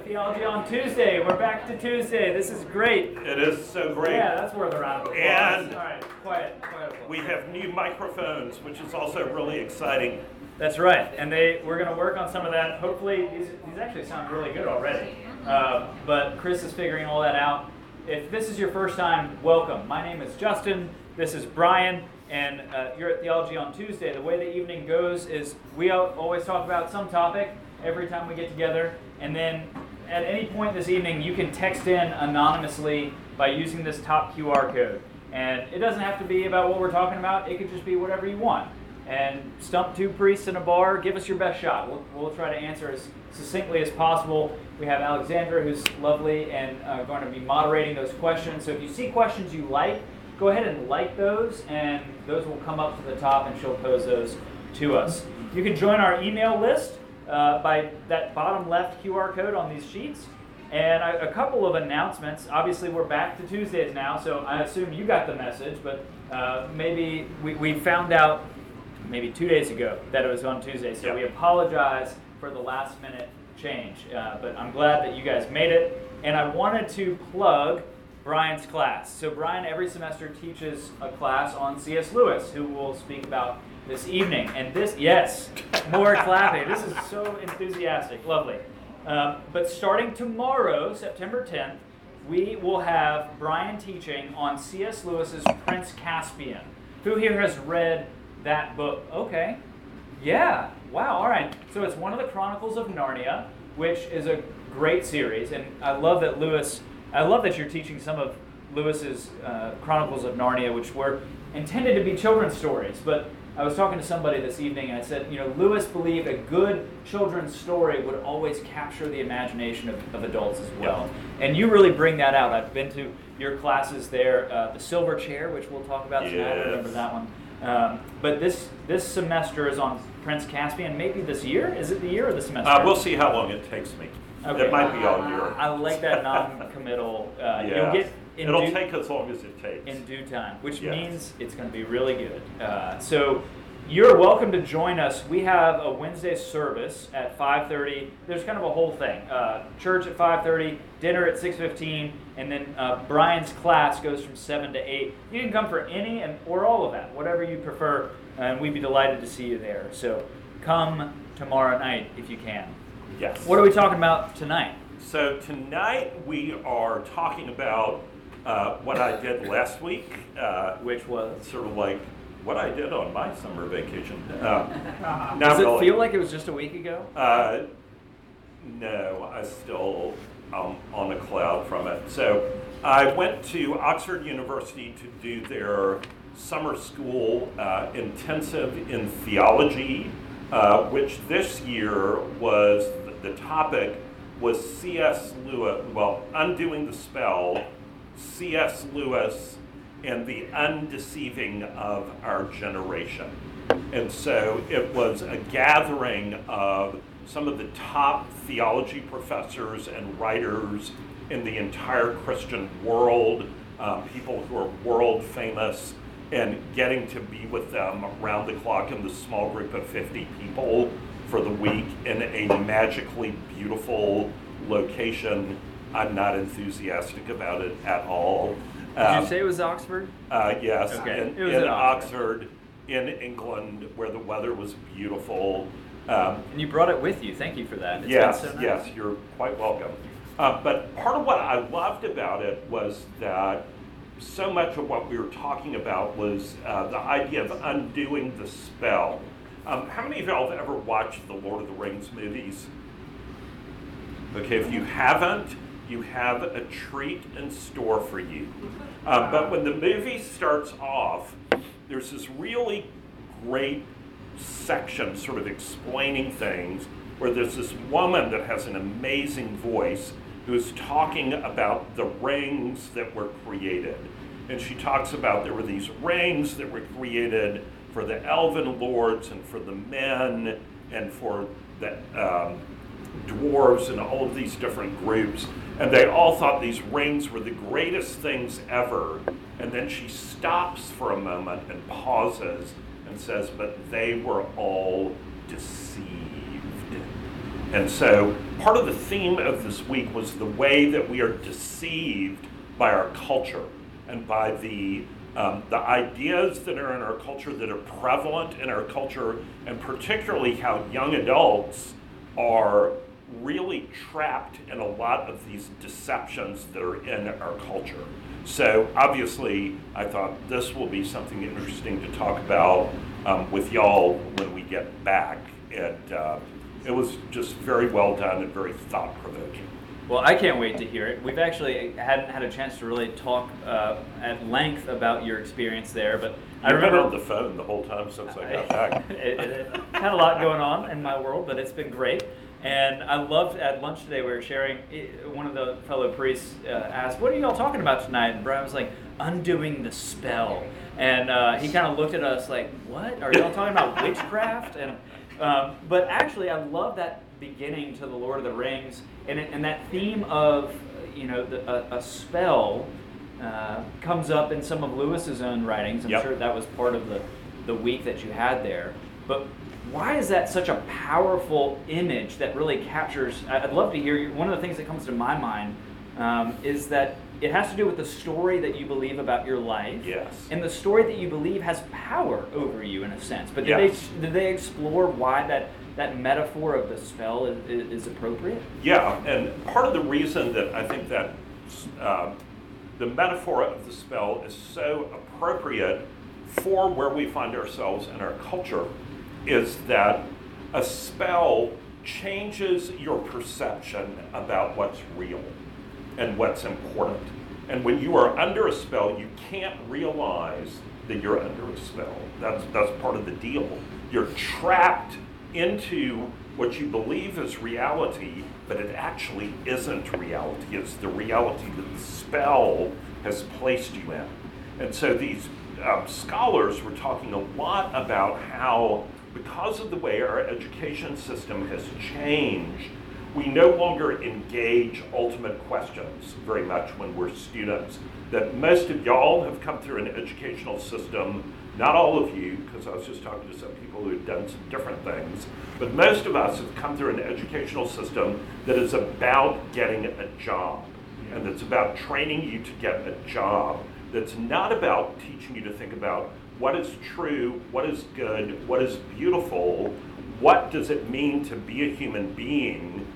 Theology on Tuesday. We're back to Tuesday. This is great. It is so great. Yeah, that's worth a round of applause. And all right, quiet applause. We have new microphones, which is also really exciting. That's right, and we're going to work on some of that. Hopefully, these actually sound really good already. But Chris is figuring all that out. If this is your first time, welcome. My name is Justin. This is Brian, and you're at Theology on Tuesday. The way the evening goes is we always talk about some topic every time we get together, and then at any point this evening, you can text in anonymously by using this top QR code. And it doesn't have to be about what we're talking about. It could just be whatever you want. And stump two priests in a bar, give us your best shot. We'll try to answer as succinctly as possible. We have Alexandra, who's lovely, and going to be moderating those questions. So if you see questions you like, go ahead and like those, and those will come up to the top, and she'll pose those to us. You can join our email list by that bottom left QR code on these sheets. And a couple of announcements. Obviously, we're back to Tuesdays now, so I assume you got the message, but maybe we found out maybe 2 days ago that it was on Tuesday, so Yep. We apologize for the last minute change, but I'm glad that you guys made it. And I wanted to plug Brian's class. So Brian every semester teaches a class on C.S. Lewis, who we'll speak about this evening. And yes, more clapping. This is so enthusiastic, lovely. But starting tomorrow, September 10th, we will have Brian teaching on C.S. Lewis's Prince Caspian. Who here has read that book? Okay. Yeah. Wow. All right. So it's one of the Chronicles of Narnia, which is a great series. And I love that you're teaching some of Lewis's Chronicles of Narnia, which were intended to be children's stories. But I was talking to somebody this evening, and I said, Lewis believed a good children's story would always capture the imagination of adults as well. Yeah. And you really bring that out. I've been to your classes there, the Silver Chair, which we'll talk about tonight. I remember that one. But this semester is on Prince Caspian. Maybe this year? Is it the year or the semester? We'll see how long it takes me. Okay. It might be all year. I like that non-committal. Yeah. You'll get It'll take as long as it takes. In due time, which Yes. means it's going to be really good. So you're welcome to join us. We have a Wednesday service at 5:30. There's kind of a whole thing. Church at 5:30, dinner at 6:15, and then Brian's class goes from 7 to 8. You can come for any or all of that, whatever you prefer, and we'd be delighted to see you there. So come tomorrow night if you can. Yes. What are we talking about tonight? So tonight we are talking about what I did last week. Which was? Sort of like what I did on my summer vacation. Does it feel like it was just a week ago? No, I still on a cloud from it. So I went to Oxford University to do their summer school intensive in theology, which this year was, the topic was C.S. Lewis, Undoing the Spell, C.S. Lewis and the Undeceiving of Our Generation. And so it was a gathering of some of the top theology professors and writers in the entire Christian world, people who are world famous, and getting to be with them around the clock in this small group of 50 people for the week in a magically beautiful location. I'm not enthusiastic about it at all. Did you say it was Oxford? Yes, Okay. in in Oxford, in England, where the weather was beautiful. And you brought it with you. Thank you for that. It's Yes, been so nice. yes, you're quite welcome. But part of what I loved about it was that so much of what we were talking about was the idea of undoing the spell. How many of y'all have ever watched the Lord of the Rings movies? Okay, if you haven't, you have a treat in store for you. But when the movie starts off, there's this really great section sort of explaining things where there's this woman that has an amazing voice who's talking about the rings that were created. And she talks about there were these rings that were created for the elven lords and for the men and for the dwarves and all of these different groups. And they all thought these rings were the greatest things ever. And then she stops for a moment and pauses and says, but they were all deceived. And so part of the theme of this week was the way that we are deceived by our culture and by the ideas that are in our culture, that are prevalent in our culture, and particularly how young adults are really trapped in a lot of these deceptions that are in our culture. So obviously, I thought this will be something interesting to talk about with y'all when we get back. And it was just very well done and very thought-provoking. Well, I can't wait to hear it. We've actually hadn't had a chance to really talk at length about your experience there, but I remember on the phone the whole time since I got back. It had a lot going on in my world, but it's been great. And I loved at lunch today, we were sharing, one of the fellow priests asked, "What are you all talking about tonight?" And Brian was like, "Undoing the spell." And he kind of looked at us like, "What? Are y'all talking about witchcraft?" And but actually, I love that beginning to the Lord of the Rings, and that theme of, a spell comes up in some of Lewis's own writings. I'm Yep. sure that was part of the week that you had there. But why is that such a powerful image that really captures? I'd love to hear one of the things that comes to my mind is that it has to do with the story that you believe about your life. Yes. And the story that you believe has power over you in a sense. But Yes. did they explore why that metaphor of the spell is appropriate? Yeah, and part of the reason that I think that the metaphor of the spell is so appropriate for where we find ourselves in our culture is that a spell changes your perception about what's real and what's important. And when you are under a spell, you can't realize that you're under a spell. That's part of the deal. You're trapped into what you believe is reality, but it actually isn't reality. It's the reality that the spell has placed you in. And so these scholars were talking a lot about how, because of the way our education system has changed, we no longer engage ultimate questions very much when we're students. That most of y'all have come through an educational system, not all of you, because I was just talking to some people who had done some different things, but most of us have come through an educational system that is about getting a job, and that's about training you to get a job, that's not about teaching you to think about what is true, what is good, what is beautiful, what does it mean to be a human being,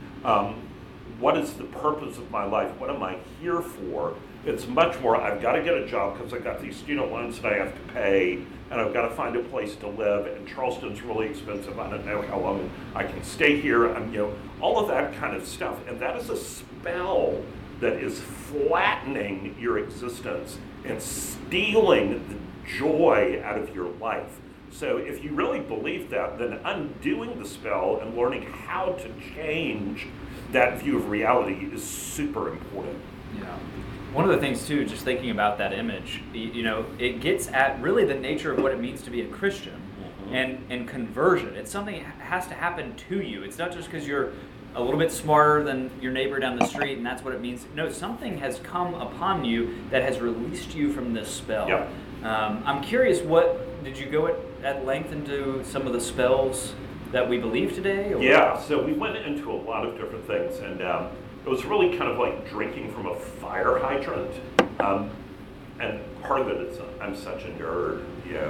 what is the purpose of my life, what am I here for? It's much more, I've got to get a job because I've got these student loans that I have to pay, and I've got to find a place to live, and Charleston's really expensive, I don't know how long I can stay here, all of that kind of stuff. And that is a spell that is flattening your existence and stealing the joy out of your life. So if you really believe that, then undoing the spell and learning how to change that view of reality is super important. Yeah. One of the things too, just thinking about that image, it gets at really the nature of what it means to be a Christian, and conversion. It's something that has to happen to you. It's not just because you're a little bit smarter than your neighbor down the street and that's what it means. No, something has come upon you that has released you from this spell. Yep. I'm curious, did you go at length into some of the spells that we believe today? Or? Yeah, so we went into a lot of different things, and it was really kind of like drinking from a fire hydrant. And part of it is I'm such a nerd,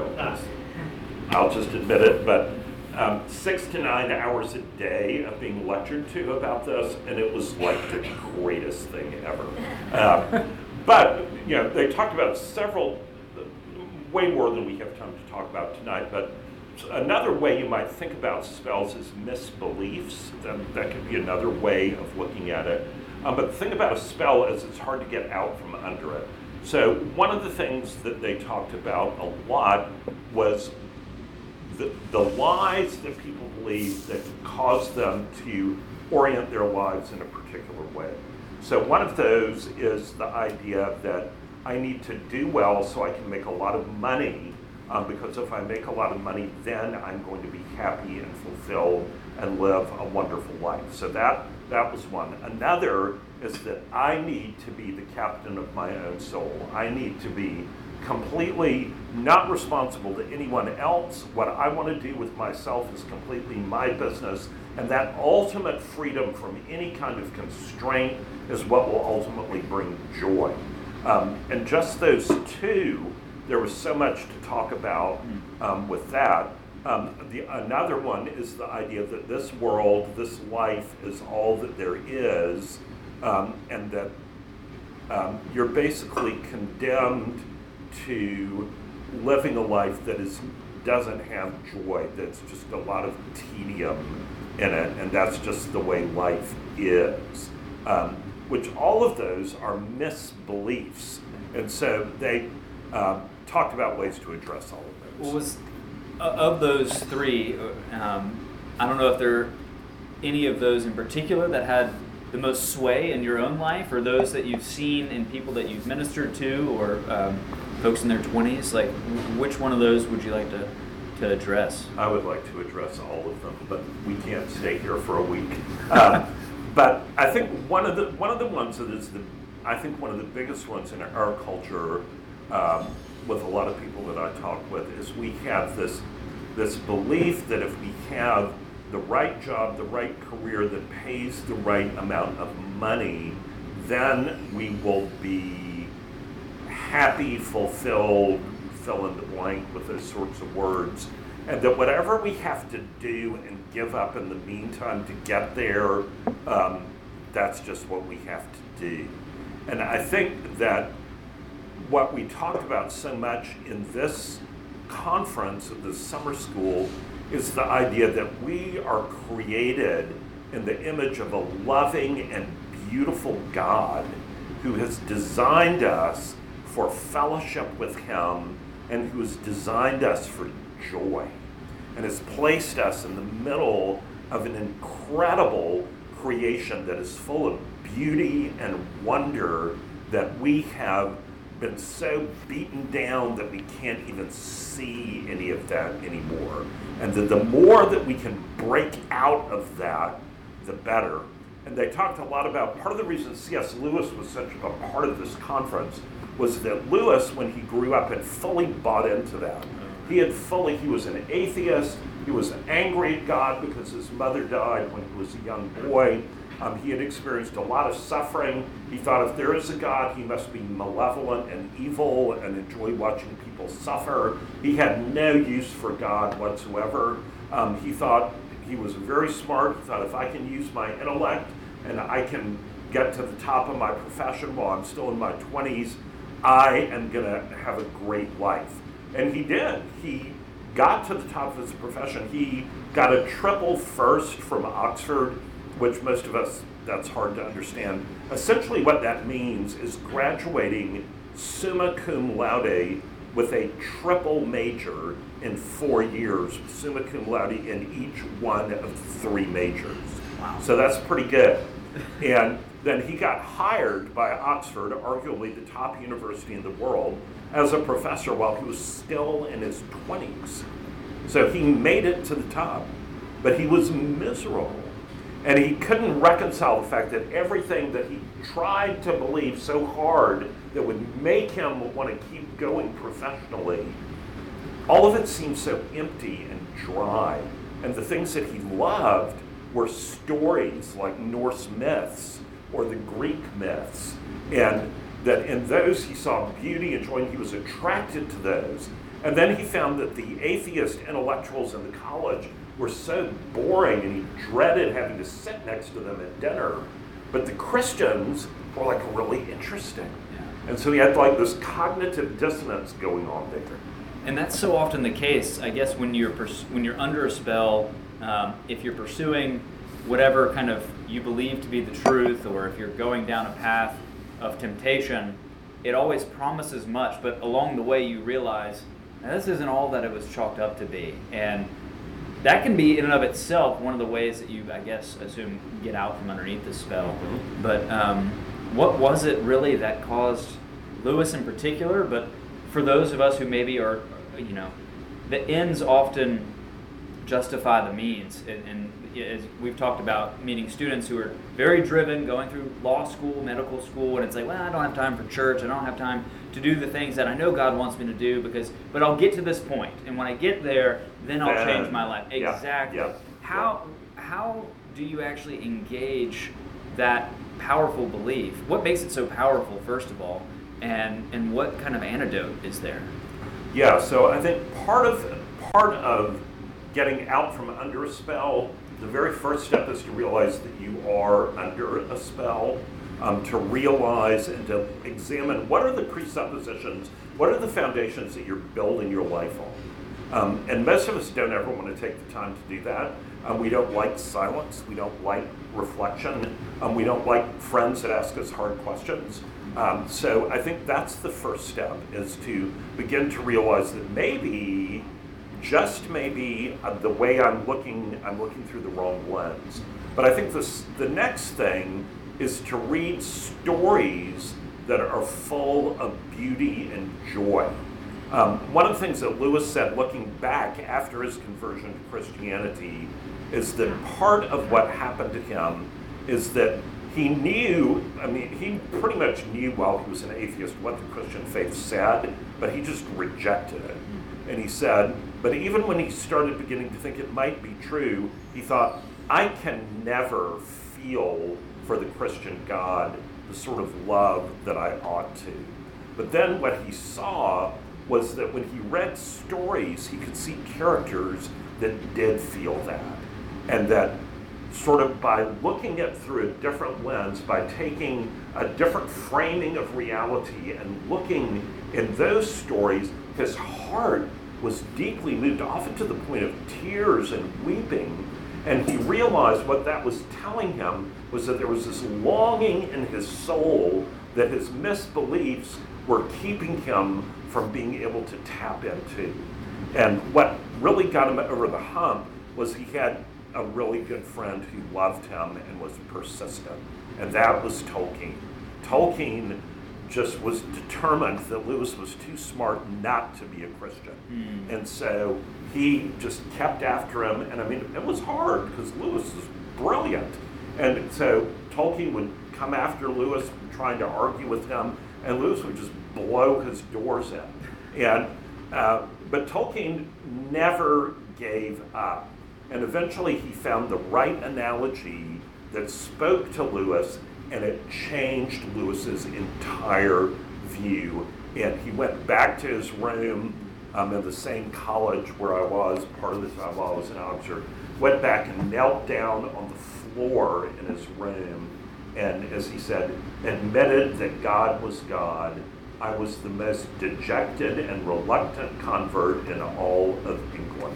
I'll just admit it, but 6 to 9 hours a day of being lectured to about this, and it was like the greatest thing ever. But, they talked about several, way more than we have time to talk about tonight, but another way you might think about spells is misbeliefs. That could be another way of looking at it. But the thing about a spell is it's hard to get out from under it. So one of the things that they talked about a lot was the lies that people believe that cause them to orient their lives in a particular way. So one of those is the idea that I need to do well so I can make a lot of money, because if I make a lot of money, then I'm going to be happy and fulfilled and live a wonderful life. So that was one. Another is that I need to be the captain of my own soul. I need to be completely not responsible to anyone else. What I want to do with myself is completely my business, And that ultimate freedom from any kind of constraint is what will ultimately bring joy. And just those two, there was so much to talk about with that. Another one is the idea that this world, this life is all that there is, and that you're basically condemned to living a life that doesn't have joy, that's just a lot of tedium in it, and that's just the way life is. Which all of those are misbeliefs. And so they talked about ways to address all of those. What was of those three, I don't know if there are any of those in particular that had the most sway in your own life, or those that you've seen in people that you've ministered to, or folks in their 20s. Like, which one of those would you like to address? I would like to address all of them, but we can't stay here for a week. But I think one of the ones that is one of the biggest ones in our culture, with a lot of people that I talk with, is we have this belief that if we have the right job, the right career that pays the right amount of money, then we will be happy, fulfilled, fill in the blank with those sorts of words. And that whatever we have to do and give up in the meantime to get there, that's just what we have to do. And I think that what we talked about so much in this conference of the summer school is the idea that we are created in the image of a loving and beautiful God who has designed us for fellowship with Him and who has designed us for joy and has placed us in the middle of an incredible creation that is full of beauty and wonder, that we have been so beaten down that we can't even see any of that anymore. And that the more that we can break out of that, the better. And they talked a lot about, part of the reason C.S. Lewis was such a part of this conference was that Lewis, when he grew up, had fully bought into that. He was an atheist. He was angry at God because his mother died when he was a young boy. He had experienced a lot of suffering. He thought if there is a God, he must be malevolent and evil and enjoy watching people suffer. He had no use for God whatsoever. He thought he was very smart. He thought if I can use my intellect and I can get to the top of my profession while I'm still in my 20s, I am going to have a great life. And he did. He got to the top of his profession. He got a triple first from Oxford, which most of us, that's hard to understand. Essentially what that means is graduating summa cum laude with a triple major in 4 years, summa cum laude in each one of 3 majors. Wow. So that's pretty good. And then he got hired by Oxford, arguably the top university in the world, as a professor while he was still in his 20s. So he made it to the top, but he was miserable. And he couldn't reconcile the fact that everything that he tried to believe so hard that would make him want to keep going professionally, all of it seemed so empty and dry. And the things that he loved were stories like Norse myths or the Greek myths. And that in those he saw beauty and joy, and he was attracted to those. And then he found that the atheist intellectuals in the college were so boring, and he dreaded having to sit next to them at dinner. But the Christians were like really interesting. And so he had like this cognitive dissonance going on there. And that's so often the case, I guess, when you're under a spell, if you're pursuing whatever kind of you believe to be the truth, or if you're going down a path of temptation, it always promises much, but along the way you realize, now, this isn't all that it was chalked up to be. And that can be, in and of itself, one of the ways that you, I guess, assume, get out from underneath the spell. Mm-hmm. But what was it really that caused Lewis in particular, but for those of us who maybe are, the ends often justify the means. And as we've talked about, meeting students who are very driven, going through law school, medical school, and it's like, well, I don't have time for church, I don't have time to do the things that I know God wants me to do, but I'll get to this point, and when I get there, then I'll change my life. Exactly. Yeah. How how do you actually engage that powerful belief? What makes it so powerful, first of all, and what kind of antidote is there? Yeah, so I think part of getting out from under a spell, the very first step is to realize that you are under a spell, to realize and to examine what are the presuppositions, what are the foundations that you're building your life on. And most of us don't ever want to take the time to do that. We don't like silence, we don't like reflection, we don't like friends that ask us hard questions. So I think that's the first step, is to begin to realize that maybe, just maybe, the way I'm looking through the wrong lens. But I think the next thing is to read stories that are full of beauty and joy. One of the things that Lewis said, looking back after his conversion to Christianity, is that part of what happened to him is that he pretty much knew while he was an atheist what the Christian faith said, but he just rejected it. And he said, but even when he started beginning to think it might be true, he thought, I can never feel for the Christian God the sort of love that I ought to. But then what he saw was that when he read stories, he could see characters that did feel that. And that sort of by looking at through a different lens, by taking a different framing of reality and looking in those stories, his heart was deeply moved, often to the point of tears and weeping. And he realized what that was telling him was that there was this longing in his soul that his misbeliefs were keeping him from being able to tap into. And what really got him over the hump was he had a really good friend who loved him and was persistent, and that was Tolkien. Tolkien just was determined that Lewis was too smart not to be a Christian. And so he just kept after him, and I mean, it was hard because Lewis is brilliant. And so Tolkien would come after Lewis trying to argue with him, and Lewis would just blow his doors in. And but Tolkien never gave up. And eventually he found the right analogy that spoke to Lewis, and it changed Lewis's entire view. And he went back to his room in the same college where I was part of the time while I was in Oxford, went back and knelt down on the floor in his room, and as he said, admitted that God was God. I was the most dejected and reluctant convert in all of England.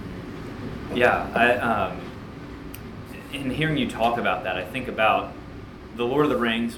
Yeah, in hearing you talk about that, I think about the Lord of the Rings.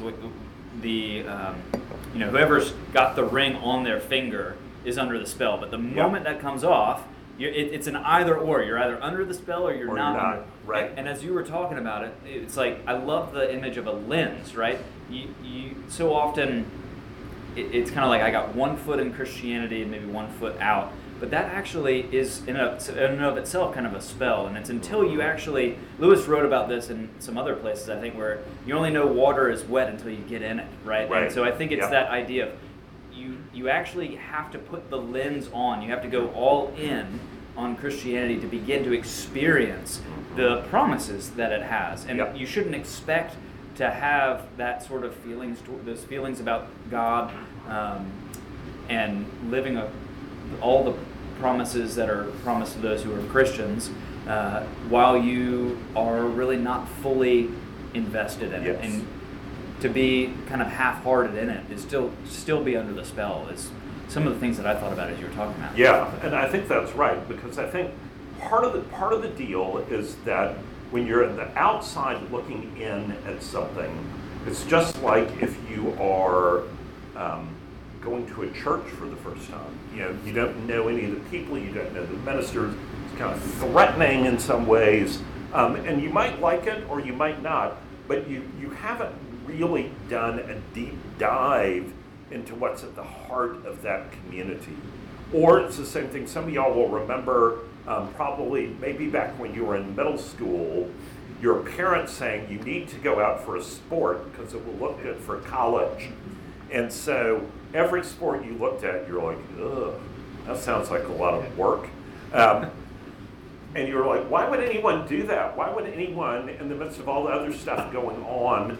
Whoever's got the ring on their finger is under the spell. But the moment that comes off, it's an either or. You're either under the spell or you're not. Right. And as you were talking about it, it's like I love the image of a lens. Right. You so often it's kind of like I got one foot in Christianity and maybe one foot out. But that actually is in and of itself kind of a spell, and it's until you actually, Lewis wrote about this in some other places, I think, where you only know water is wet until you get in it, right? And so I think it's that idea of you actually have to put the lens on, you have to go all in on Christianity to begin to experience the promises that it has, and you shouldn't expect to have that sort of feelings, those feelings about God, and living all the promises that are promised to those who are Christians, while you are really not fully invested in it. And to be kind of half-hearted in it is still be under the spell is some of the things that I thought about as you were talking about. Yeah, and I think that's right, because I think part of the deal is that when you're at the outside looking in at something, it's just like if you are going to a church for the first time. You don't know any of the people, you don't know the ministers. It's kind of threatening in some ways, and you might like it or you might not, but you haven't really done a deep dive into what's at the heart of that community. Or it's the same thing, some of y'all will remember probably maybe back when you were in middle school, your parents saying you need to go out for a sport because it will look good for college. And so every sport you looked at, you're like, ugh, that sounds like a lot of work. And you're like, why would anyone do that? Why would anyone, in the midst of all the other stuff going on,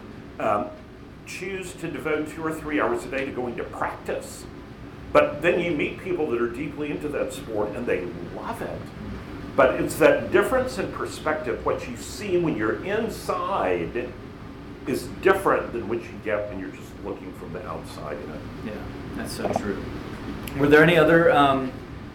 choose to devote 2 or 3 hours a day to going to practice? But then you meet people that are deeply into that sport and they love it. But it's that difference in perspective. What you see when you're inside is different than what you get when you're just looking from the outside in it. Yeah, that's so true. Were there any other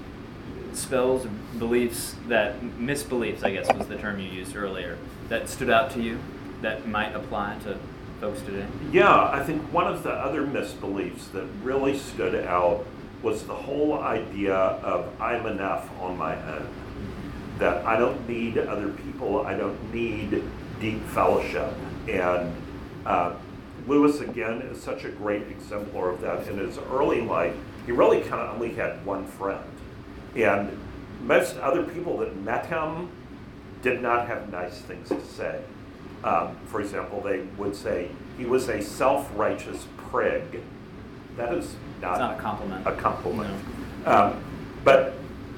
spells, beliefs misbeliefs, I guess was the term you used earlier, that stood out to you that might apply to folks today? Yeah, I think one of the other misbeliefs that really stood out was the whole idea of I'm enough on my own. That I don't need other people, I don't need deep fellowship. And Lewis, again, is such a great exemplar of that. In his early life, he really kind of only had one friend. And most other people that met him did not have nice things to say. For example, they would say he was a self-righteous prig. That is not a compliment. A compliment. No. But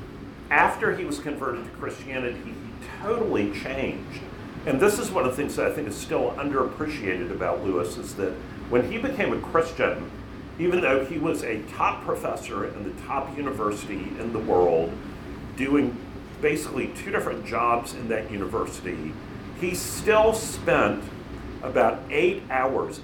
after he was converted to Christianity, he totally changed. And this is one of the things that I think is still underappreciated about Lewis, is that when he became a Christian, even though he was a top professor in the top university in the world, doing basically 2 different jobs in that university, he still spent about 8 hours,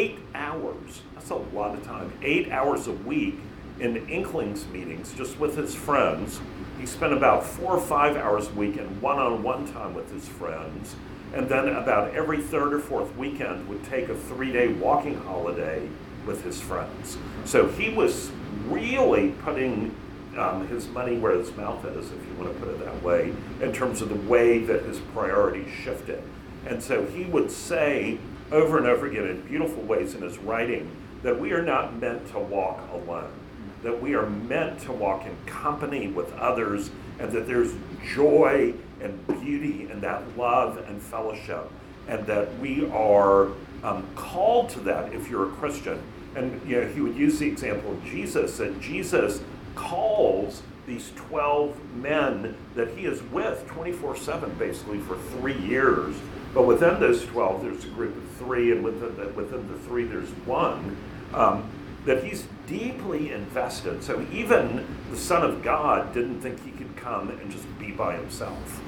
that's a lot of time, 8 hours a week in Inklings meetings just with his friends. He spent about 4 or 5 hours a week in one-on-one time with his friends, and then about every 3rd or 4th weekend would take a 3-day walking holiday with his friends. So he was really putting his money where his mouth is, if you want to put it that way, in terms of the way that his priorities shifted. And so he would say over and over again in beautiful ways in his writing that we are not meant to walk alone, that we are meant to walk in company with others, and that there's joy and beauty in that love and fellowship, and that we are called to that if you're a Christian. And he would use the example of Jesus, that Jesus calls these 12 men that he is with 24/7 basically for 3 years. But within those 12, there's a group of 3, and within the 3, there's 1, that he's deeply invested. So even the Son of God didn't think he could come and just be by himself.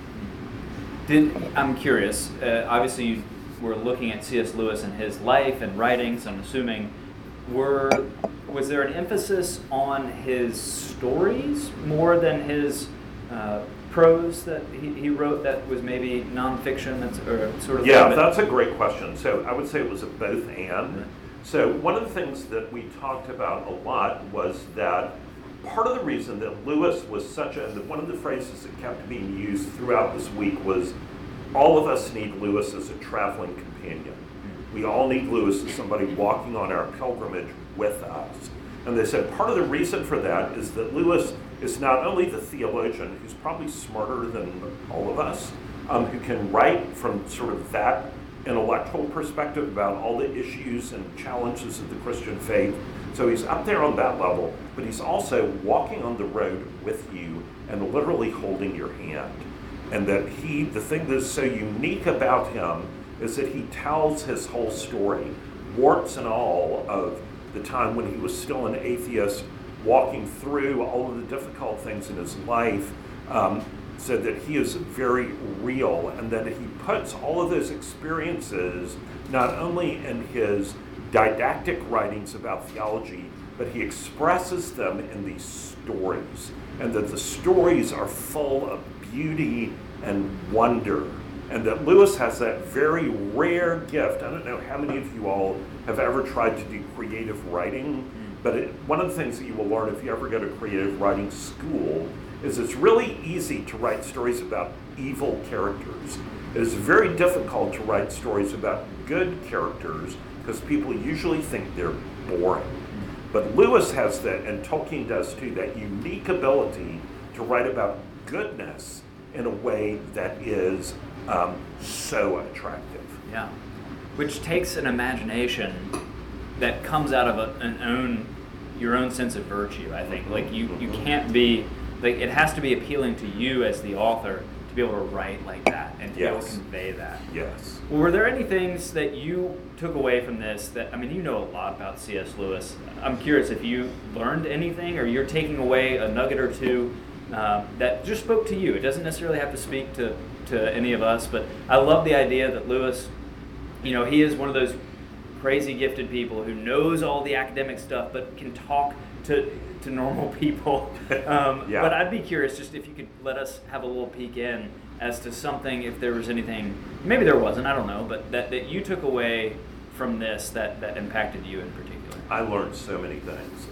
I'm curious, obviously you were looking at C.S. Lewis and his life and writings, I'm assuming, was there an emphasis on his stories more than his prose that he wrote that was maybe nonfiction? That's a great question. So I would say it was a both and. So one of the things that we talked about a lot was that part of the reason that Lewis was one of the phrases that kept being used throughout this week was, all of us need Lewis as a traveling companion. We all need Lewis as somebody walking on our pilgrimage with us. And they said part of the reason for that is that Lewis is not only the theologian, who's probably smarter than all of us, who can write from sort of that intellectual perspective about all the issues and challenges of the Christian faith. So he's up there on that level, but he's also walking on the road with you and literally holding your hand. And that the thing that's so unique about him is that he tells his whole story, warts and all, of the time when he was still an atheist, walking through all of the difficult things in his life, so that he is very real, and that he puts all of those experiences not only in his didactic writings about theology, but he expresses them in these stories, and that the stories are full of beauty and wonder, and that Lewis has that very rare gift. I don't know how many of you all have ever tried to do creative writing, but one of the things that you will learn if you ever go to creative writing school is it's really easy to write stories about evil characters. It is very difficult to write stories about good characters because people usually think they're boring. But Lewis has that, and Tolkien does too, that unique ability to write about goodness in a way that is so attractive. Yeah, which takes an imagination that comes out of your own sense of virtue, I think. Like you can't be, like it has to be appealing to you as the author to be able to write like that and to be able to Yes. convey that. Yes. Well, were there any things that you took away from this that, I mean, you know a lot about C.S. Lewis. I'm curious if you learned anything or you're taking away a nugget or two that just spoke to you. It doesn't necessarily have to speak to any of us, but I love the idea that Lewis, you know, he is one of those crazy gifted people who knows all the academic stuff but can talk to normal people. Yeah. But I'd be curious just if you could let us have a little peek in as to something, if there was anything, maybe there wasn't, I don't know, but that you took away from this that impacted you in particular. I learned so many things.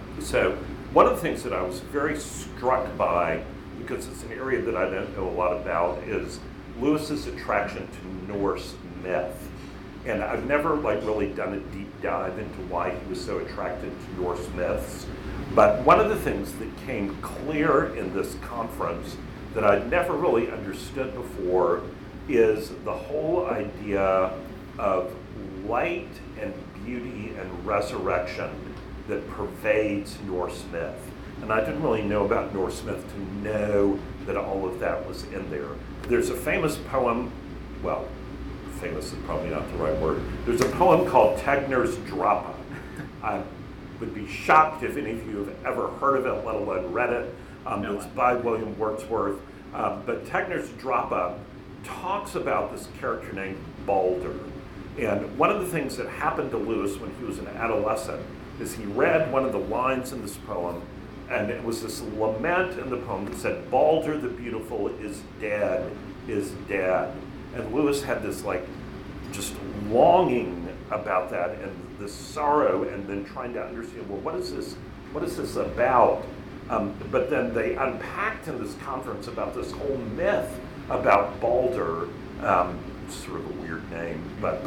So one of the things that I was very struck by, because it's an area that I don't know a lot about, is Lewis's attraction to Norse myth. And I've never really done a deep dive into why he was so attracted to Norse myths. But one of the things that came clear in this conference that I'd never really understood before is the whole idea of light and beauty and resurrection that pervades Norse myth. And I didn't really know about Norse myth to know that all of that was in there. There's a famous poem, well, famous is probably not the right word. There's a poem called Tegner's Drapa. I would be shocked if any of you have ever heard of it, let alone read it. No. It's by William Wordsworth. But Tegner's Drapa talks about this character named Balder. And one of the things that happened to Lewis when he was an adolescent is he read one of the lines in this poem, and it was this lament in the poem that said, "Balder the beautiful is dead, is dead." And Lewis had this just longing about that and this sorrow, and then trying to understand, well, what is this about? But then they unpacked in this conference about this whole myth about Balder, sort of a weird name,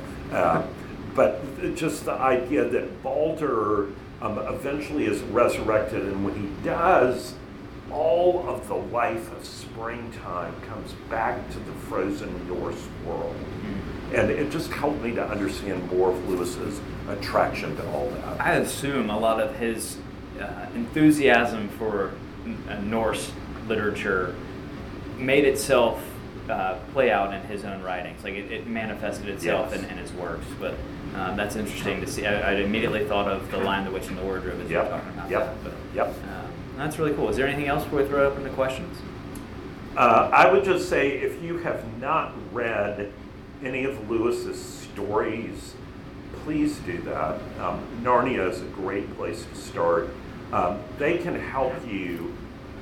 but just the idea that Balder eventually is resurrected, and when he does, all of the life of springtime comes back to the frozen Norse world. And it just helped me to understand more of Lewis's attraction to all that. I assume a lot of his enthusiasm for Norse literature made itself play out in his own writings. Like it manifested itself Yes. in his works. But that's interesting to see. I immediately thought of The Lion, the Witch, and the Wardrobe as you were talking about that. But, that's really cool. Is there anything else before we throw it up into questions? I would just say, if you have not read any of Lewis's stories, please do that. Narnia is a great place to start. They can help you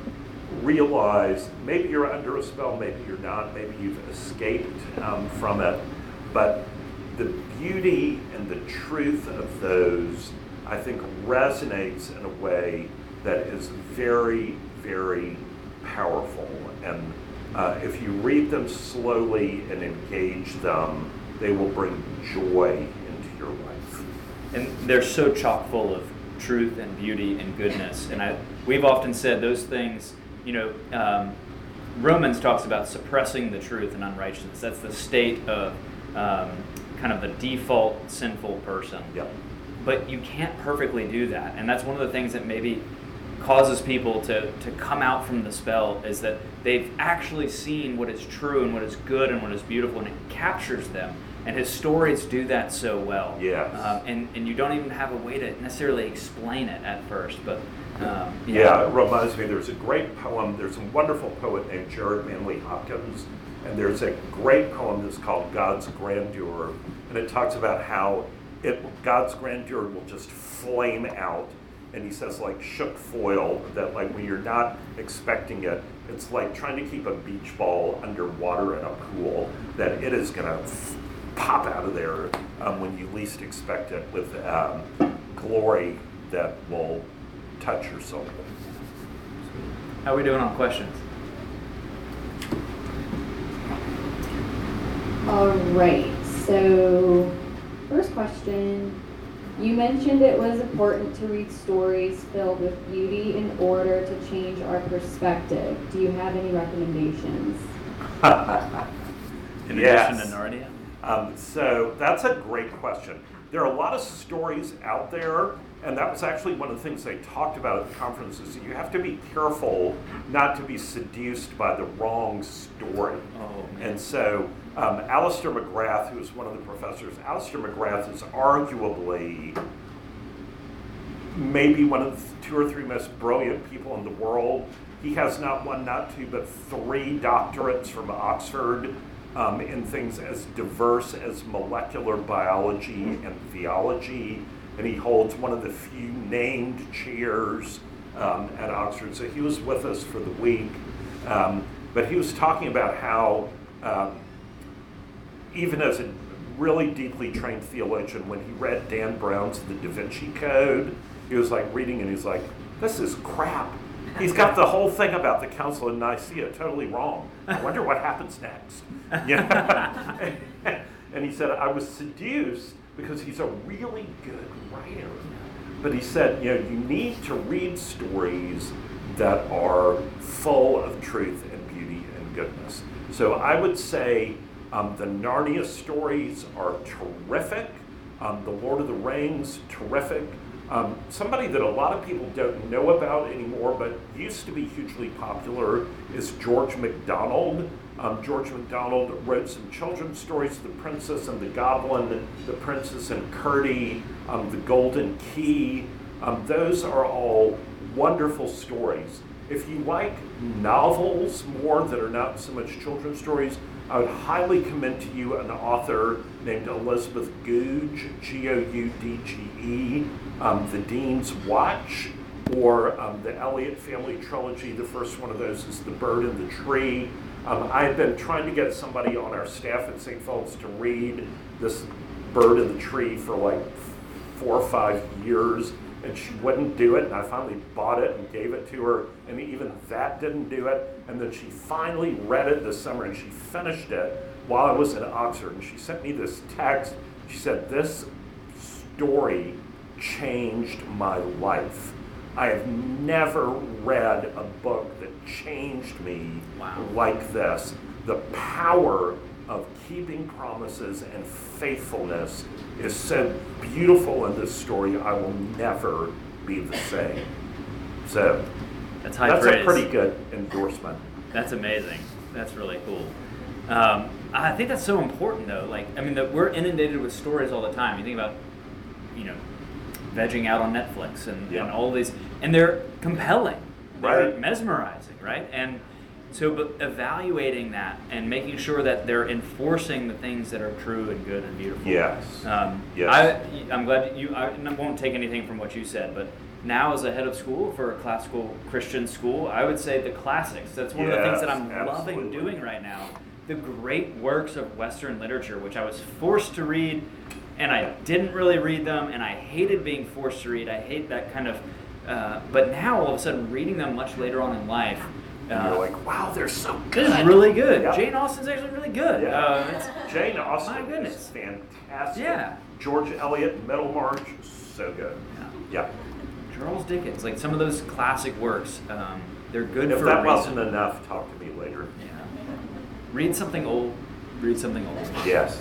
realize maybe you're under a spell, maybe you're not, maybe you've escaped from it, but the beauty and the truth of those, I think, resonates in a way that is very, very powerful. And if you read them slowly and engage them, they will bring joy into your life. And they're so chock full of truth and beauty and goodness. And we've often said those things, Romans talks about suppressing the truth and unrighteousness. That's the state of kind of the default sinful person. Yep. But you can't perfectly do that. And that's one of the things that maybe causes people to come out from the spell, is that they've actually seen what is true and what is good and what is beautiful, and it captures them. And his stories do that so well. Yes. And you don't even have a way to necessarily explain it at first. But it reminds me, there's a great poem, there's a wonderful poet named Jared Manley Hopkins, and there's a great poem that's called God's Grandeur, and it talks about how God's grandeur will just flame out. And he says, like shook foil, that when you're not expecting it, it's like trying to keep a beach ball underwater in a pool, that it is going to pop out of there when you least expect it, with glory that will touch your soul. How are we doing on questions? All right, so first question. You mentioned it was important to read stories filled with beauty in order to change our perspective. Do you have any recommendations? In Yes. addition to Narnia? So that's a great question. There are a lot of stories out there, and that was actually one of the things they talked about at the conference, is that you have to be careful not to be seduced by the wrong story. And so Alistair McGrath, who is one of the professors, Alistair McGrath is arguably maybe one of the 2 or 3 most brilliant people in the world. He has not 1, not 2, but 3 doctorates from Oxford in things as diverse as molecular biology and theology, and he holds one of the few named chairs at Oxford. So he was with us for the week, but he was talking about how even as a really deeply trained theologian, when he read Dan Brown's The Da Vinci Code, he was like reading and he's like, this is crap. He's got the whole thing about the Council of Nicaea totally wrong. I wonder what happens next. Yeah. And he said, I was seduced because he's a really good writer. But he said, you need to read stories that are full of truth and beauty and goodness. So I would say the Narnia stories are terrific. The Lord of the Rings, terrific. Somebody that a lot of people don't know about anymore, but used to be hugely popular, is George MacDonald. George MacDonald wrote some children's stories, The Princess and the Goblin, The Princess and Curdie, The Golden Key. Those are all wonderful stories. If you like novels more that are not so much children's stories, I would highly commend to you an author named Elizabeth Goudge, Goudge, The Dean's Watch, or the Elliott Family Trilogy. The first one of those is The Bird in the Tree. I've been trying to get somebody on our staff at St. Philip's to read this Bird in the Tree for like 4 or 5 years, and she wouldn't do it, and I finally bought it and gave it to her, and even that didn't do it. And then she finally read it this summer, and she finished it while I was in Oxford, and she sent me this text. She said, this story changed my life. I have never read a book that changed me like this. The power of keeping promises and faithfulness is so beautiful in this story. I will never be the same. So that's a pretty good endorsement. That's amazing. That's really cool. I think that's so important, though. We're inundated with stories all the time. You think about, vegging out on Netflix and all these, and they're compelling, they're mesmerizing, right? And so, but evaluating that and making sure that they're enforcing the things that are true and good and beautiful. Yes. Yes. I'm glad that I won't take anything from what you said, but now as a head of school for a classical Christian school, I would say the classics. That's one of the things that I'm loving doing right now. The great works of Western literature, which I was forced to read, and I didn't really read them, and I hated being forced to read. I hate that kind of, but now all of a sudden reading them much later on in life, you're like, wow, they're so good. This is really good. Yep. Jane Austen's actually really good. Yeah. Jane Austen my goodness. is fantastic. Yeah. George Eliot, Middlemarch, so good. Yeah. Charles Dickens, like some of those classic works, they're good if for that a wasn't reason. enough, talk to me later. Yeah. Read something old. Read something old. Yes.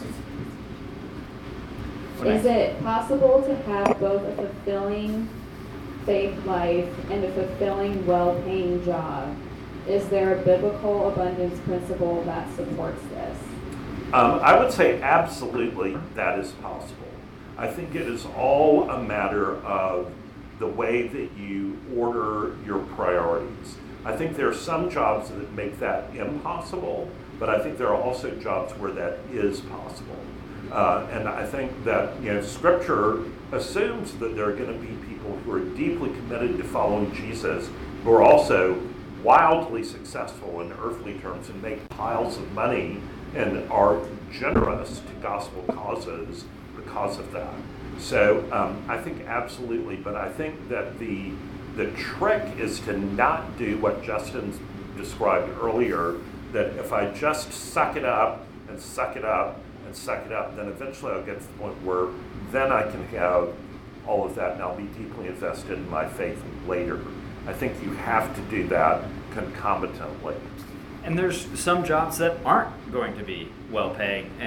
Is it possible to have both a fulfilling faith life and a fulfilling, well-paying job? Is there a biblical abundance principle that supports this? I would say absolutely that is possible. I think it is all a matter of the way that you order your priorities. I think there are some jobs that make that impossible, but I think there are also jobs where that is possible. And I think that Scripture assumes that there are going to be people who are deeply committed to following Jesus, who are also wildly successful in earthly terms and make piles of money and are generous to gospel causes because of that. So I think absolutely, but I think that the trick is to not do what Justin described earlier, that if I just suck it up and suck it up and suck it up, then eventually I'll get to the point where then I can have all of that and I'll be deeply invested in my faith later. I think you have to do that concomitantly. And there's some jobs that aren't going to be well-paying, and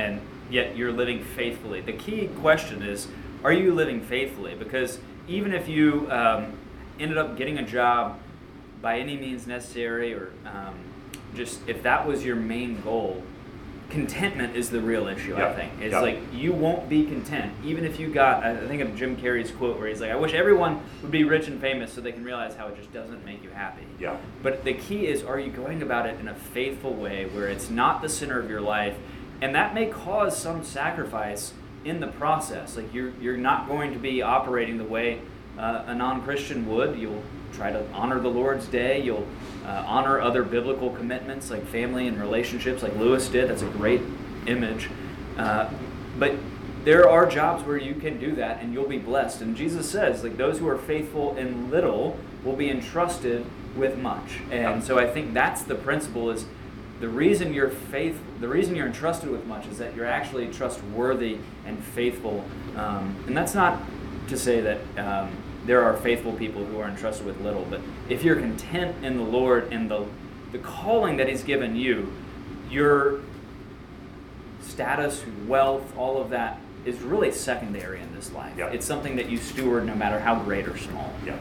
yet you're living faithfully. The key question is, are you living faithfully? Because even if you ended up getting a job by any means necessary, or just if that was your main goal, contentment is the real issue, I think. It's like you won't be content, even if you got, I think of Jim Carrey's quote where he's like, I wish everyone would be rich and famous so they can realize how it just doesn't make you happy. Yeah. But the key is, are you going about it in a faithful way where it's not the center of your life? And that may cause some sacrifice in the process. Like you're not going to be operating the way a non-Christian would. You'll try to honor the Lord's Day. You'll honor other biblical commitments like family and relationships like Lewis did. That's a great image. But there are jobs where you can do that and you'll be blessed. And Jesus says, like, those who are faithful in little will be entrusted with much. And so I think that's the principle, is the reason you're entrusted with much is that you're actually trustworthy and faithful. And that's not to say that there are faithful people who are entrusted with little, but if you're content in the Lord and the calling that He's given you, your status, wealth, all of that is really secondary in this life. Yeah. It's something that you steward no matter how great or small. Yeah.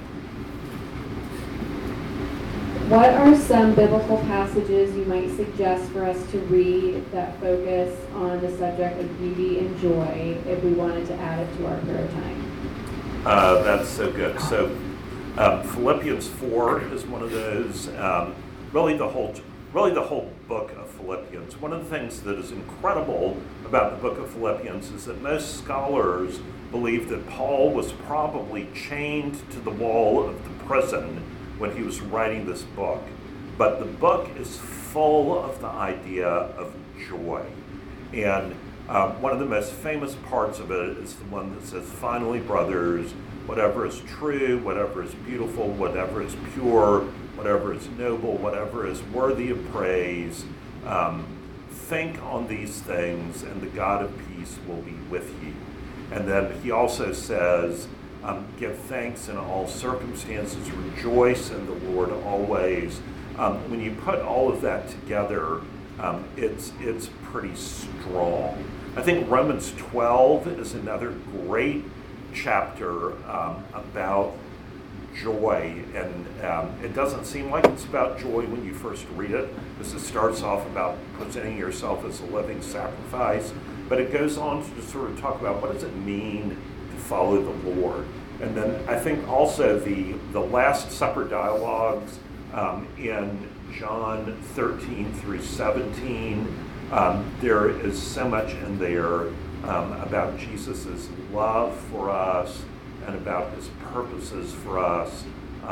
What are some biblical passages you might suggest for us to read that focus on the subject of beauty and joy if we wanted to add it to our prayer time? That's so good. So Philippians 4 is one of those. Really the whole book of Philippians. One of the things that is incredible about the book of Philippians is that most scholars believe that Paul was probably chained to the wall of the prison when he was writing this book. But the book is full of the idea of joy. And one of the most famous parts of it is the one that says, finally, brothers, whatever is true, whatever is beautiful, whatever is pure, whatever is noble, whatever is worthy of praise, think on these things, and the God of peace will be with you. And then he also says, give thanks in all circumstances, rejoice in the Lord always. When you put all of that together, it's pretty strong. I think Romans 12 is another great chapter about joy, and it doesn't seem like it's about joy when you first read it, because it starts off about presenting yourself as a living sacrifice, but it goes on to sort of talk about what does it mean to follow the Lord. And then I think also the Last Supper dialogues in John 13 through 17, there is so much in there about Jesus' love for us and about his purposes for us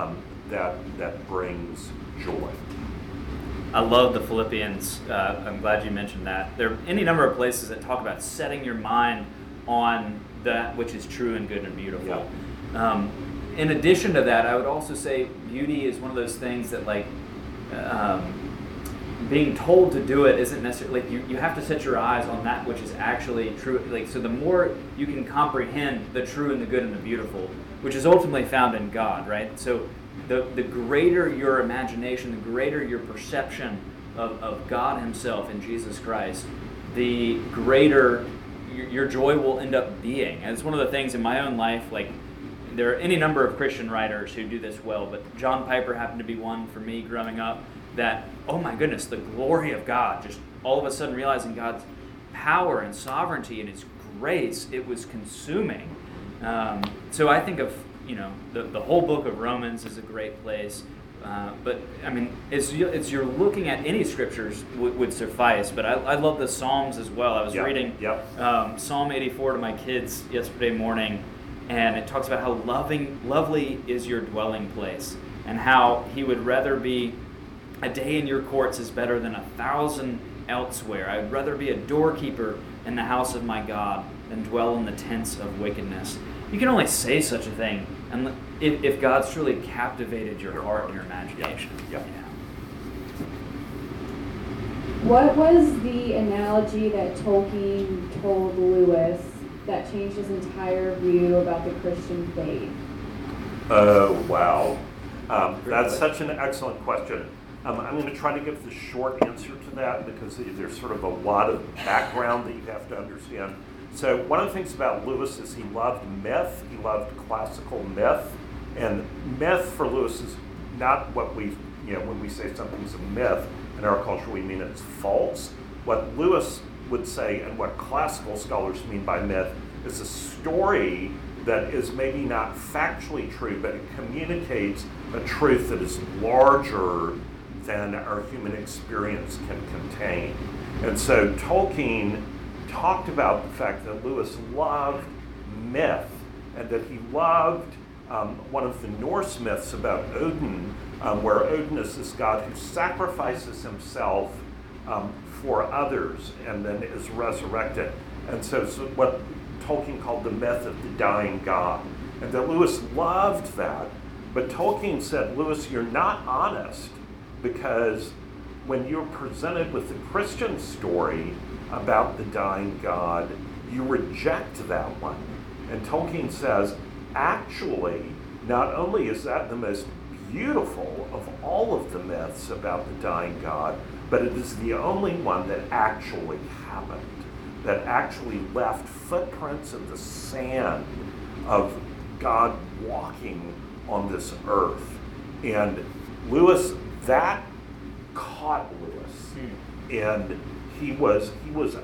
that brings joy. I love the Philippians. I'm glad you mentioned that. There are any number of places that talk about setting your mind on that which is true and good and beautiful. Yeah. In addition to that, I would also say beauty is one of those things that, like, being told to do it isn't necessarily, like, you have to set your eyes on that which is actually true. Like, so the more you can comprehend the true and the good and the beautiful, which is ultimately found in God, right? So the greater your imagination, the greater your perception of God himself in Jesus Christ, the greater your joy will end up being. And it's one of the things in my own life, like, there are any number of Christian writers who do this well, but John Piper happened to be one for me growing up, that, oh my goodness, the glory of God, just all of a sudden realizing God's power and sovereignty and his grace, it was consuming. So I think of, the whole book of Romans is a great place. But I mean, as you're looking at any scriptures would suffice. But I love the Psalms as well. I was reading Psalm 84 to my kids yesterday morning, and it talks about how lovely is your dwelling place, and how he would rather be a day in your courts is better than 1,000 elsewhere. I would rather be a doorkeeper in the house of my God than dwell in the tents of wickedness. You can only say such a thing if God's truly captivated your heart and your imagination. Yeah. What was the analogy that Tolkien told Lewis that changed his entire view about the Christian faith? Oh, wow. That's such an excellent question. I'm going to try to give the short answer to that because there's sort of a lot of background that you have to understand. So one of the things about Lewis is he loved myth. He loved classical myth. And myth for Lewis is not what when we say something's a myth, in our culture we mean it's false. What Lewis would say and what classical scholars mean by myth is a story that is maybe not factually true, but it communicates a truth that is larger than our human experience can contain. And so Tolkien talked about the fact that Lewis loved myth and that he loved one of the Norse myths about Odin, where Odin is this god who sacrifices himself for others and then is resurrected. And so what Tolkien called the myth of the dying god. And that Lewis loved that. But Tolkien said, Lewis, you're not honest, because when you're presented with the Christian story about the dying God, you reject that one. And Tolkien says, actually, not only is that the most beautiful of all of the myths about the dying God, but it is the only one that actually happened, that actually left footprints in the sand of God walking on this earth. And Lewis, that caught Lewis, and he was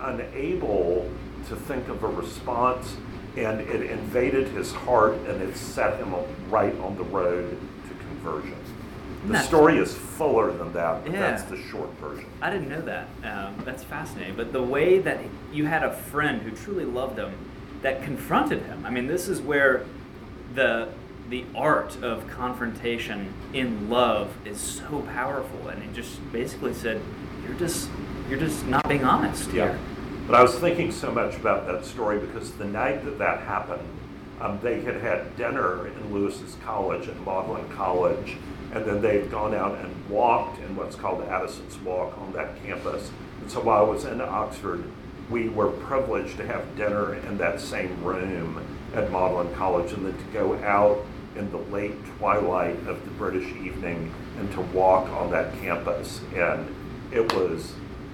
unable to think of a response, and it invaded his heart, and it set him right on the road to conversion. The story is fuller than that, but that's the short version. I didn't know that. That's fascinating. But the way that you had a friend who truly loved him that confronted him, I mean, this is where the art of confrontation in love is so powerful. And he just basically said, you're just not being honest here. But I was thinking so much about that story because the night that happened, they had dinner in Lewis's college, at Magdalen College, and then they had gone out and walked in what's called Addison's Walk on that campus. And so while I was in Oxford, we were privileged to have dinner in that same room at Magdalen College, and then to go out in the late twilight of the British evening and to walk on that campus. And it was,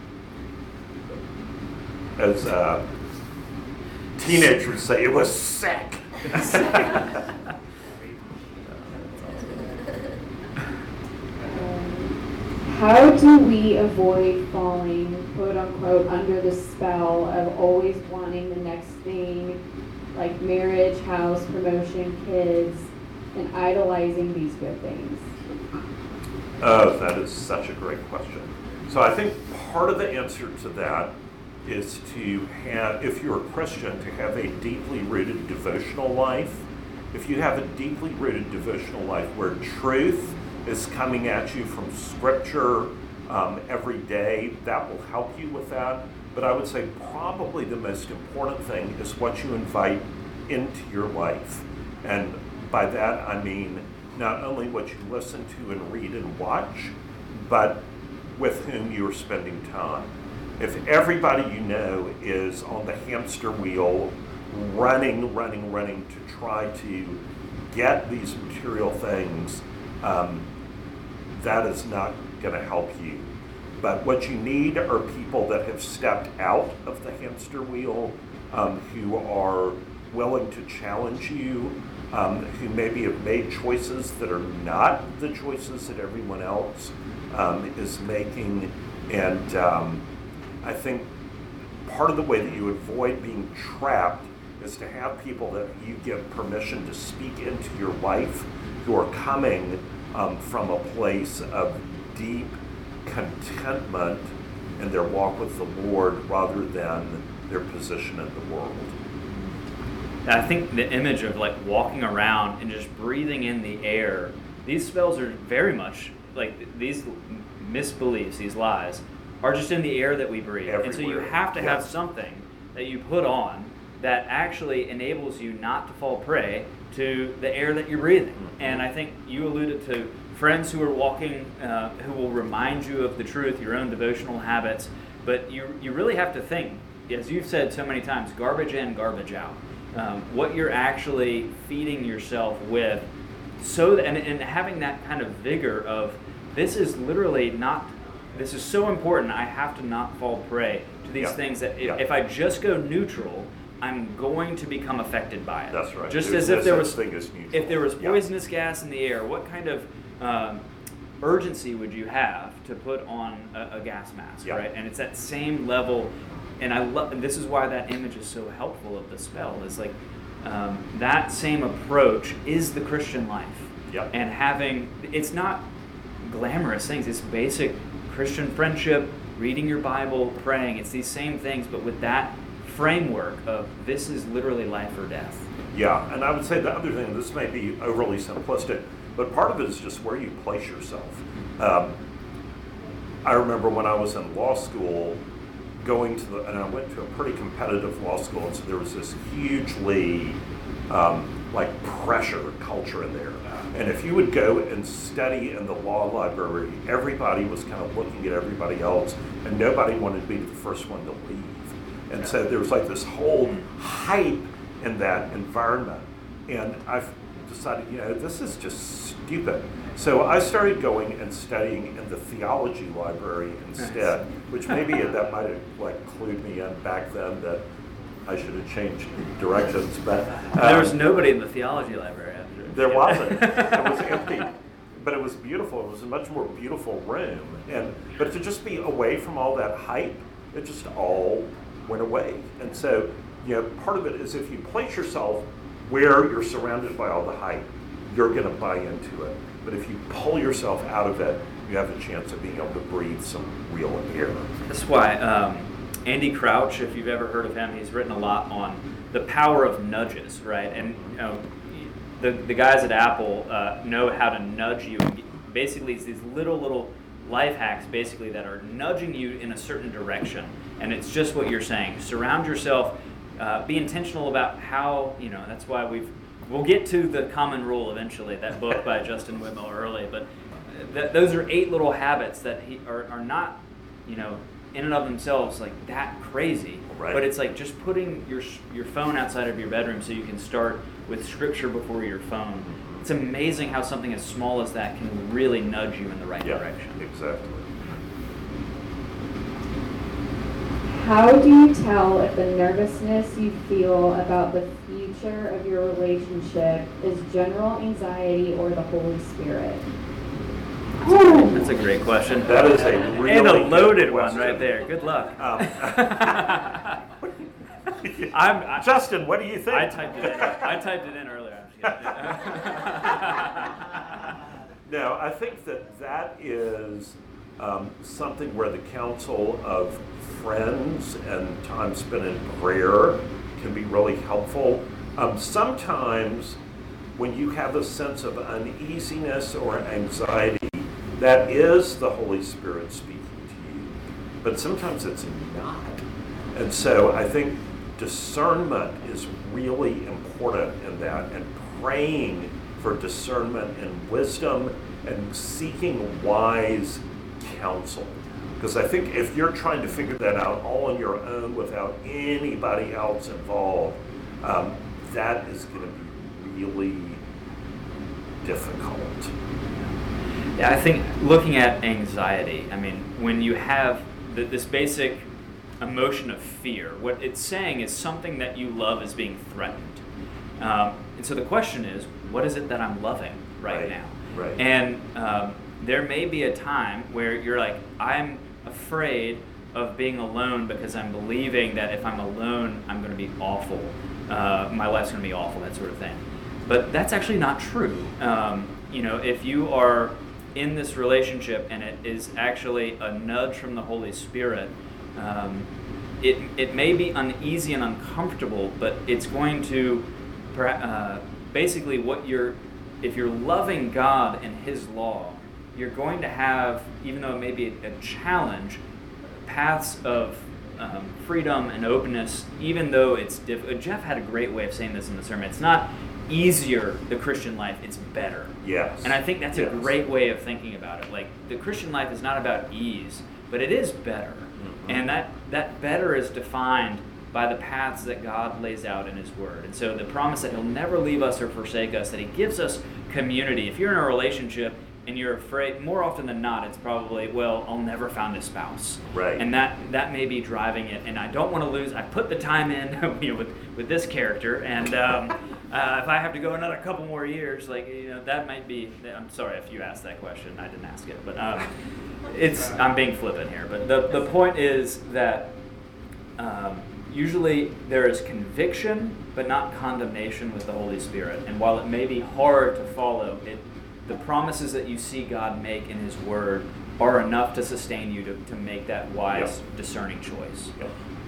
as teenagers would say, it was sick. How do we avoid falling, quote unquote, under the spell of always wanting the next thing, like marriage, house, promotion, kids, and idolizing these good things? Oh, that is such a great question. So I think part of the answer to that is to have, if you're a Christian, to have a deeply rooted devotional life. If you have a deeply rooted devotional life where truth is coming at you from Scripture every day, that will help you with that. But I would say probably the most important thing is what you invite into your life. And by that I mean not only what you listen to and read and watch, but with whom you're spending time. If everybody you know is on the hamster wheel, running to try to get these material things, that is not going to help you. But what you need are people that have stepped out of the hamster wheel, who are willing to challenge you, who maybe have made choices that are not the choices that everyone else is making. And I think part of the way that you avoid being trapped is to have people that you give permission to speak into your life, who are coming from a place of deep contentment in their walk with the Lord rather than their position in the world. I think the image of like walking around and just breathing in the air, these spells are very much like these misbeliefs, these lies, are just in the air that we breathe. Everywhere. And so you have to have something that you put on that actually enables you not to fall prey to the air that you're breathing. Mm-hmm. And I think you alluded to friends who are walking, who will remind you of the truth, your own devotional habits, but you really have to think, as you've said so many times, garbage in, garbage out. What you're actually feeding yourself with, so that, and having that kind of vigor of this is literally not, this is so important, I have to not fall prey to these things that if I just go neutral, I'm going to become affected by it. That's right. Just There's as if no there was poisonous gas in the air, what kind of urgency would you have to put on a gas mask, right? And it's that same level, and I love, and this is why that image is so helpful of the spell, is like that same approach is the Christian life. And having, it's not glamorous things, it's basic Christian friendship, reading your Bible, praying, it's these same things, but with that framework of this is literally life or death. Yeah, and I would say the other thing, this may be overly simplistic, but part of it is just where you place yourself. I remember when I was in law school, and I went to a pretty competitive law school, and so there was this hugely pressure culture in there. And if you would go and study in the law library, everybody was kind of looking at everybody else, and nobody wanted to be the first one to leave. And so there was like this whole hype in that environment. And I've decided, this is just stupid. So I started going and studying in the theology library instead, which maybe that might have clued me in back then that I should have changed directions. But there was nobody in the theology library after. There wasn't. It was empty. But it was beautiful. It was a much more beautiful room. But to just be away from all that hype, it just all went away. And so, part of it is if you place yourself where you're surrounded by all the hype, you're going to buy into it. But if you pull yourself out of it, you have a chance of being able to breathe some real air. That's why Andy Crouch, if you've ever heard of him, he's written a lot on the power of nudges, right? And the guys at Apple know how to nudge you. Basically, it's these little life hacks, basically, that are nudging you in a certain direction. And it's just what you're saying. Surround yourself. Be intentional about how, that's why we'll get to the common rule eventually, that book by Justin Whitmore early, but those are 8 little habits that are not, in and of themselves that crazy, but it's like just putting your phone outside of your bedroom so you can start with scripture before your phone. It's amazing how something as small as that can really nudge you in the right direction. Exactly. How do you tell if the nervousness you feel about the future of your relationship is general anxiety or the Holy Spirit? That's a great question. That is a really and a loaded good one right there. Good luck. Justin, what do you think? I typed it in earlier. No, I think that is something where the counsel of friends and time spent in prayer can be really helpful. Sometimes when you have a sense of uneasiness or anxiety, that is the Holy Spirit speaking to you. But sometimes it's not. And so I think discernment is really important in that, and praying for discernment and wisdom and seeking wise counsel. Because I think if you're trying to figure that out all on your own without anybody else involved, that is going to be really difficult. Yeah, I think looking at anxiety, when you have this basic emotion of fear, what it's saying is something that you love is being threatened. And so the question is, what is it that I'm loving right now? Right. And there may be a time where you're like, I'm afraid of being alone because I'm believing that if I'm alone, I'm going to be awful. My life's going to be awful, that sort of thing. But that's actually not true. If you are in this relationship and it is actually a nudge from the Holy Spirit, it may be uneasy and uncomfortable, but it's going to basically if you're loving God and His law, you're going to have, even though it may be a challenge, paths of freedom and openness, even though it's difficult. Jeff had a great way of saying this in the sermon. It's not easier, the Christian life, it's better. Yes. And I think that's a great way of thinking about it. Like, the Christian life is not about ease, but it is better. Mm-hmm. And that better is defined by the paths that God lays out in His Word. And so the promise that He'll never leave us or forsake us, that He gives us community. If you're in a relationship and you're afraid, more often than not, it's probably, well, I'll never find a spouse. Right. And that may be driving it, and I don't want to lose, I put the time in with this character, and if I have to go another couple more years, that might be, I'm sorry if you asked that question, I didn't ask it, but I'm being flippant here, but the point is that usually there is conviction, but not condemnation with the Holy Spirit. And while it may be hard to follow, the promises that you see God make in His Word are enough to sustain you to make that wise, discerning choice. Yep.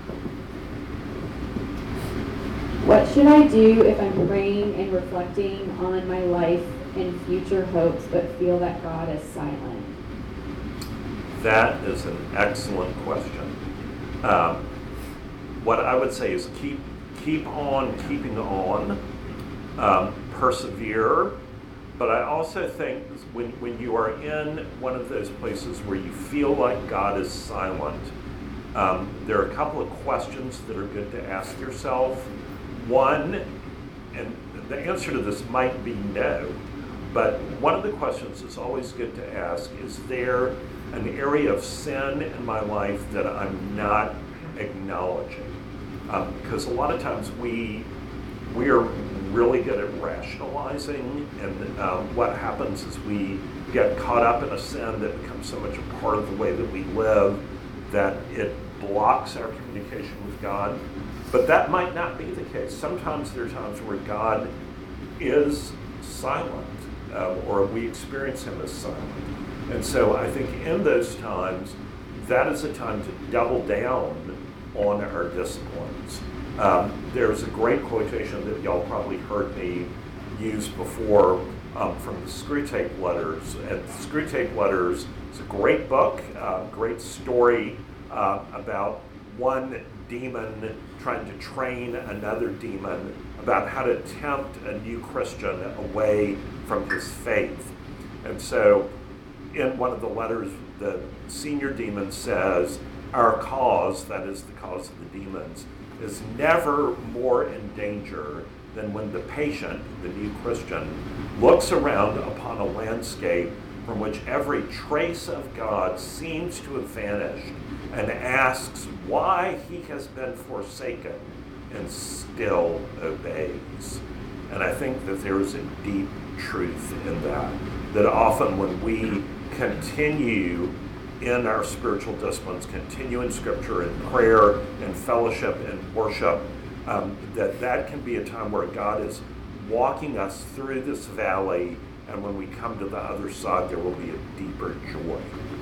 What should I do if I'm praying and reflecting on my life and future hopes, but feel that God is silent? That is an excellent question. What I would say is keep on keeping on, persevere. But I also think when you are in one of those places where you feel like God is silent, there are a couple of questions that are good to ask yourself. One, and the answer to this might be no, but one of the questions that's always good to ask, is there an area of sin in my life that I'm not acknowledging? Because a lot of times we are really good at rationalizing, and what happens is we get caught up in a sin that becomes so much a part of the way that we live that it blocks our communication with God. But that might not be the case. Sometimes there are times where God is silent, or we experience Him as silent. And so I think in those times, that is a time to double down on our disciplines. There's a great quotation that y'all probably heard me use before from the Screwtape Letters. And Screwtape Letters is a great book, great story about one demon trying to train another demon about how to tempt a new Christian away from his faith. And so in one of the letters, the senior demon says, our cause, that is the cause of the demons, is never more in danger than when the patient, the new Christian, looks around upon a landscape from which every trace of God seems to have vanished and asks why He has been forsaken and still obeys. And I think that there is a deep truth in that often when we continue in our spiritual disciplines, continue in Scripture, in prayer, in fellowship, in worship, that can be a time where God is walking us through this valley, and when we come to the other side, there will be a deeper joy.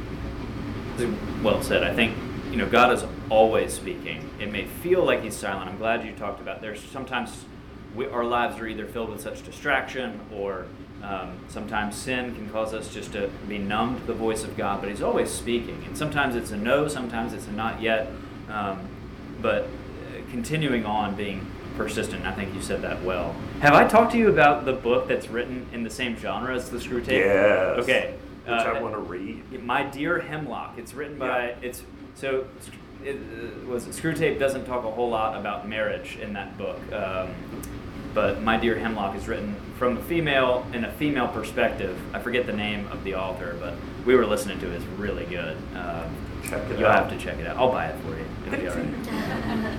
Well said. I think, God is always speaking. It may feel like He's silent. I'm glad you talked about there's sometimes our lives are either filled with such distraction, or sometimes sin can cause us just to be numb to the voice of God, but He's always speaking. And sometimes it's a no, sometimes it's a not yet, but continuing on, being persistent. I think you said that well. Have I talked to you about the book that's written in the same genre as the Screwtape? Yes. Okay. Which I want to read. My Dear Hemlock. It's written by Screwtape doesn't talk a whole lot about marriage in that book, but My Dear Hemlock is written from a female perspective. I forget the name of the author, but we were listening to it. It's really good. You'll have to check it out. I'll buy it for you. It'll be all right.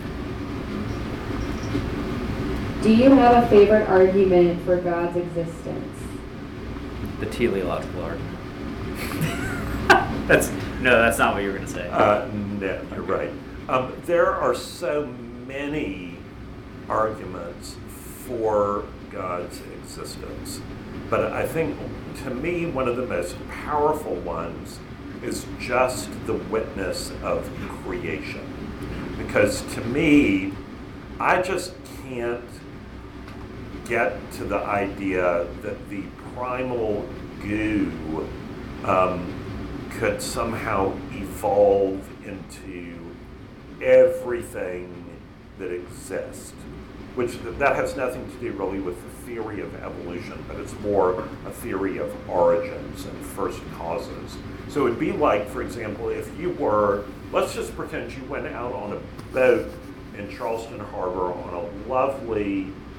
Do you have a favorite argument for God's existence? The teleological argument. That's not what you were going to say. No, you're right. There are so many arguments for God's existence, but I think, to me, one of the most powerful ones is just the witness of creation. Because to me, I just can't get to the idea that the primal goo could somehow evolve into everything that exists, which that has nothing to do really with the theory of evolution, but it's more a theory of origins and first causes. So it'd be like, for example, if you were, let's just pretend you went out on a boat in Charleston Harbor on a lovely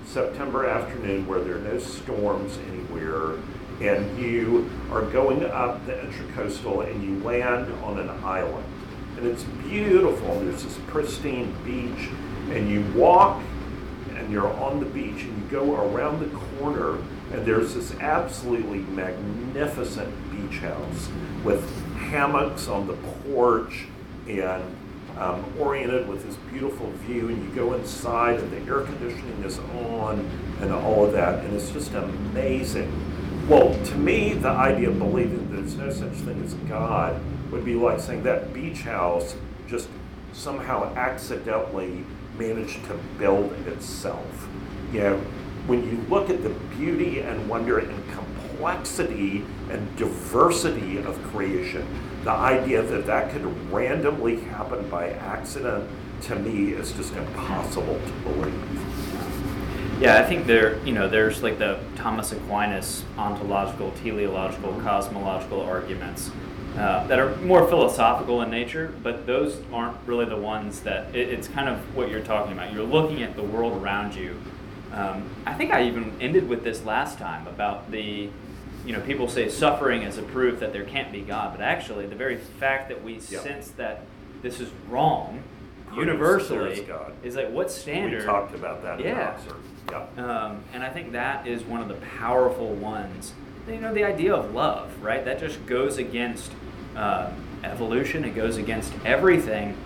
September afternoon where there are no storms anywhere, and you are going up the Intracoastal and you land on an island. And it's beautiful. There's this pristine beach, and you walk and you're on the beach and you go around the corner and there's this absolutely magnificent beach house with hammocks on the porch and oriented with this beautiful view, and you go inside and the air conditioning is on and all of that, and it's just amazing. Well, to me, the idea of believing that there's no such thing as God would be like saying that beach house just somehow accidentally managed to build itself. You know, when you look at the beauty and wonder and complexity and diversity of creation, the idea that that could randomly happen by accident, to me, is just impossible to believe. Yeah, I think there's like the Thomas Aquinas ontological, teleological, cosmological arguments that are more philosophical in nature, but those aren't really the ones that, it's kind of what you're talking about. You're looking at the world around you. I think I even ended with this last time about people say suffering is a proof that there can't be God, but actually the very fact that we sense that this is wrong universally is like, what standard? We talked about that in Oxford. Yeah. And I think that is one of the powerful ones. The idea of love, right? That just goes against evolution. It goes against everything.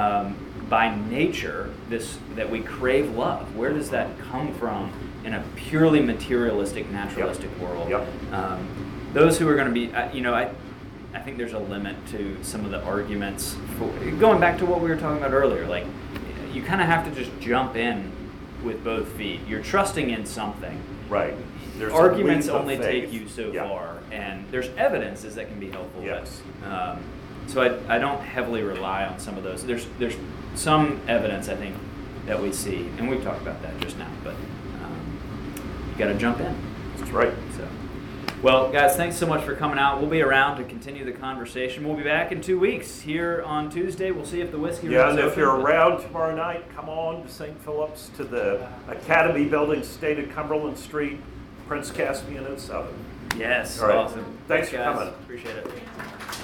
By nature, that we crave love. Where does that come from in a purely materialistic, naturalistic world? Yep. Those who are going to be, I think there's a limit to some of the arguments. Going back to what we were talking about earlier, like you kind of have to just jump in with both feet. You're trusting in something. Right. There's arguments only take you so far, and there's evidences that can be helpful. Yes. So I don't heavily rely on some of those. There's some evidence, I think, that we see, and we've talked about that just now, but you got to jump in. That's right. So, well, guys, thanks so much for coming out. We'll be around to continue the conversation. We'll be back in 2 weeks here on Tuesday. We'll see if the whiskey room's and if open, you're around tomorrow night, come on to St. Philip's to the Academy Building, State of Cumberland Street, Prince Caspian at 7. Yes, all right. Awesome. Thanks for guys. coming. Appreciate it.